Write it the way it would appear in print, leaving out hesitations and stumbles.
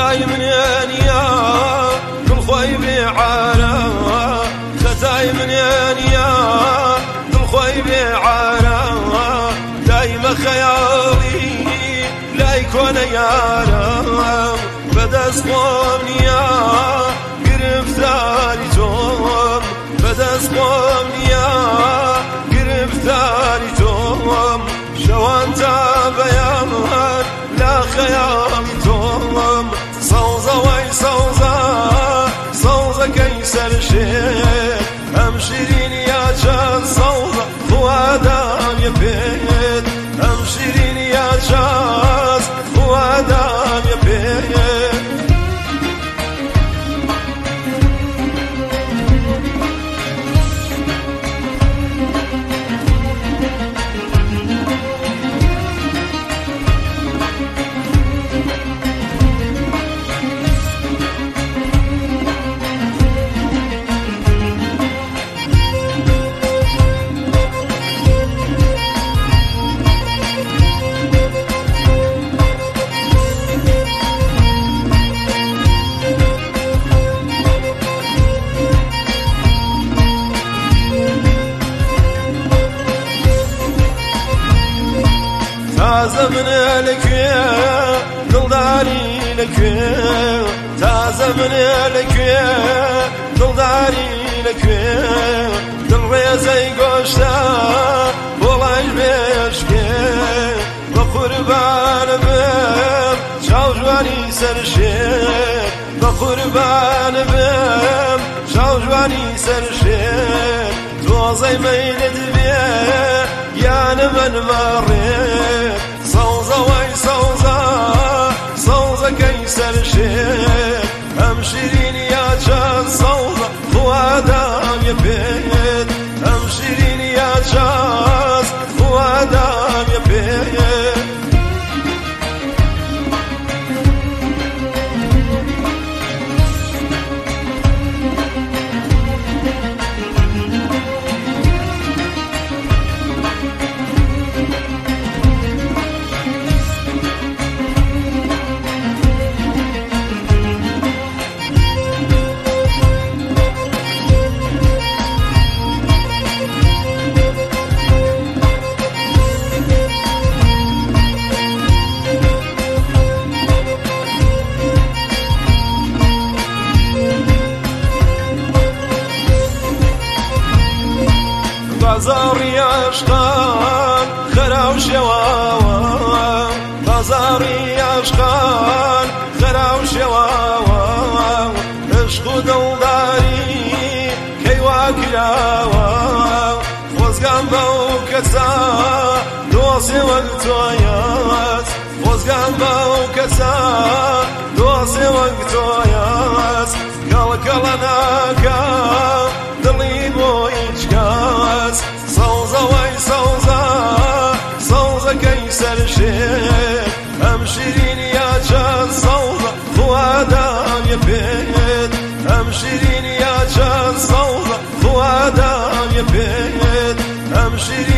ختاي منين يا كل خوي بعالم ختاي منين يا كل خوي بعالم دايما خيالي لا يكون يارم بدس قومني يا قرفتاري توم بدس قومني يا قرفتاري توم شوان تابيان لا خيالي توم صوزة وي صوزة كيسر شيء أمشرين يا جان صوزة وادام يبيت أمشرين يا جان وادام يبيت تازه من الكوية دلداري لكوية تازه من الكوية دلداري لكوية دل ريزي قوشتا بولاش بيشكي بقربان بم شاو جواني سرشير بقربان بم شاو جواني سرشير توزي ميلد بيه يا من مريت صوزة وي صوزة كيسر شيء أمشرين يا جان صوزة وادام يبيت أمشرين يا جان وادام يبيت بازاري عشقان خراو شواوا بازاري عشقان خراو شواوا عشق دلداري كيوا كراوا وزقان بو كسا دوسي وقتويات وزقان بو كسا دوسي وقتويات كالكالناكا دلي بو إجكاس صوزة وي صوزة كيسر شيء أمشرين يا جان صوزة وادام يبيت أمشرين يا جان صوزة وادام يبيت أمشرين